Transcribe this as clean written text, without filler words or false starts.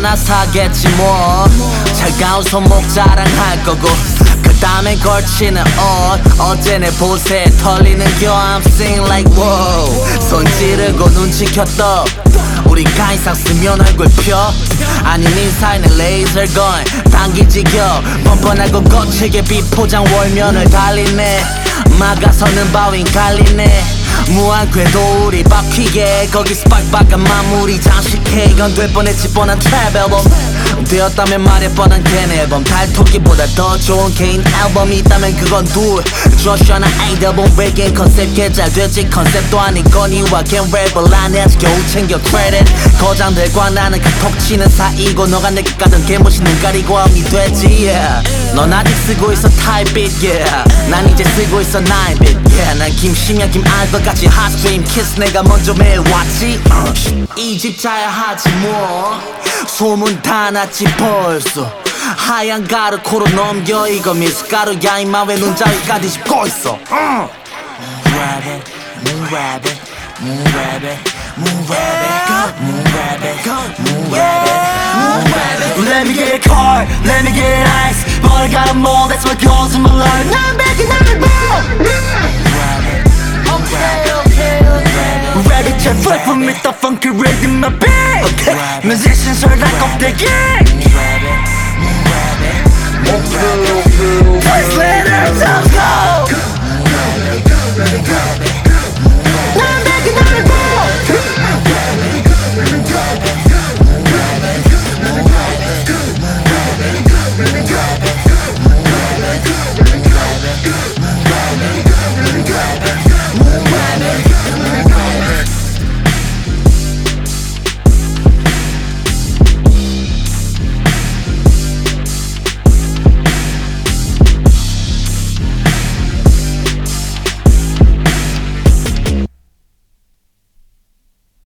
하나 사겠지 뭐. 차가운 손목 자랑할 거고 그 다음에 걸치는 옷 어제 내 보세 털리는 겨 I'm sing like wow. 손 찌르고 눈치 켰다 우리가 이상 쓰면 얼굴 펴 아닌 인사에는 레이저건 당기 지겨 뻔뻔하고 거칠게 비포장 월면을 달리네 막아서는 바윈 갈리네 무한 궤도 우리 바퀴게 거기서 빡빡한 마무리 장식해 이건 될 뻔했지 뻔한 트랩 앨범 되었다면 말해 뻔한 개인 앨범 달토끼보다 더 좋은 개인 앨범이 있다면 그건 둘 조슈아나 에이더본 외계인 컨셉 개잘 됐지 컨셉도 아닌 거니와 겐 랩을 안 해 아직 겨우 챙겨 크레딧 거장들과 나는 카톡 치는 사이고 너가 내게 까던 개멋있는 가리고함이 됐지 yeah. 넌 아직 쓰고 있어 타입빗 yeah. 난 이제 쓰고 있어 9빗 yeah. 난 김심야 김알것 같이 핫스트림 키스 내가 먼저 매일 왔지 이 집자야 하지 뭐 소문 다 났지 벌써 하얀 가루 코로 넘겨 이거 미숫가루야 임마 왜 눈자위까지 짚고 있어 Move it, move it, move it, move it, move it, move it. Let me get cold, let me get ice But I got 'em all, that's what goes in my life Now I'm back and I'm Ready to fight for me, the funky rhythm my beat okay. Musicians are like off the game Please let us go Now I'm back and I'm